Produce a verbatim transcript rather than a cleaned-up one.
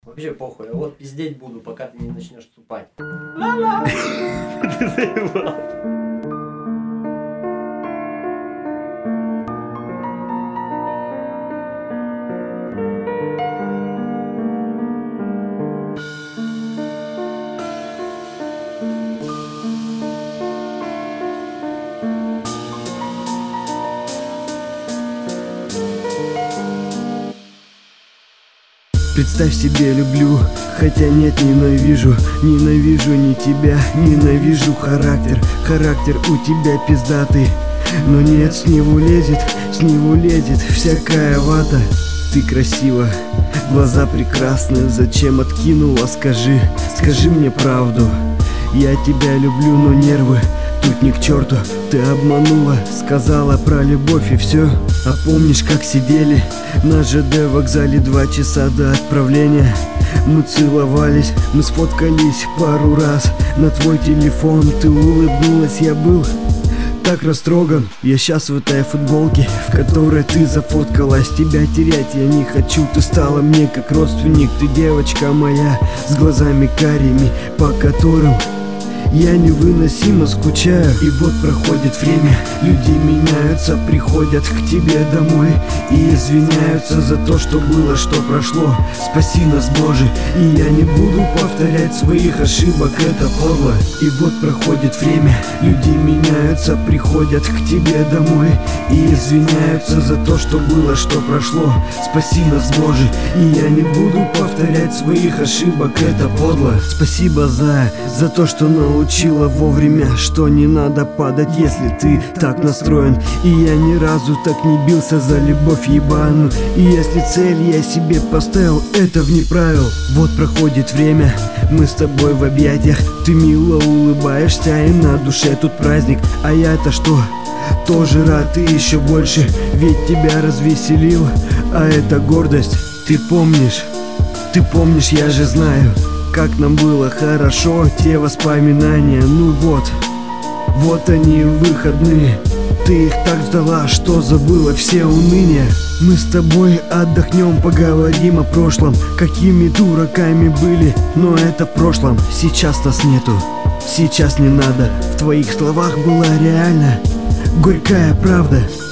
Вообще похуй, а вот пиздеть буду, пока ты не начнешь ступать. Ла-ла! Ты заебал. Представь себе, люблю, хотя нет, ненавижу. Ненавижу не тебя, ненавижу характер. Характер у тебя пиздатый, но нет, с него лезет, с него лезет всякая вата. Ты красива, глаза прекрасны, зачем откинула, скажи, скажи мне правду. Я тебя люблю, но нервы тут ни к черту. Ты обманула, сказала про любовь и все. А помнишь, как сидели на ЖД вокзале два часа до отправления? Мы целовались, мы сфоткались пару раз. На твой телефон ты улыбнулась, я был так растроган. Я сейчас в этой футболке, в которой ты зафоткалась. Тебя терять я не хочу, ты стала мне как родственник. Ты девочка моя с глазами карими, по которым я невыносимо скучаю. И вот проходит время, люди меняются, приходят к тебе домой и извиняются за то, что было, что прошло. Спаси нас, Боже, и я не буду повторять своих ошибок, это подло. И вот проходит время, люди меняются, приходят к тебе домой и извиняются за то, что было, что прошло. Спаси нас, Боже, и я не буду повторять своих ошибок, это подло. Спасибо за, за то, что научился Учила вовремя, что не надо падать, если ты так настроен. И я ни разу так не бился за любовь ебаную. И если цель я себе поставил, это вне правил. Вот проходит время, мы с тобой в объятиях. Ты мило улыбаешься, и на душе тут праздник. А я-то что? Тоже рад и еще больше, ведь тебя развеселил. А это гордость, ты помнишь? Ты помнишь, я же знаю, как нам было хорошо, те воспоминания. Ну вот, вот они выходные. Ты их так ждала, что забыла все уныния. Мы с тобой отдохнем, поговорим о прошлом. Какими дураками были, но это в прошлом. Сейчас нас нету, сейчас не надо. В твоих словах была реально горькая правда.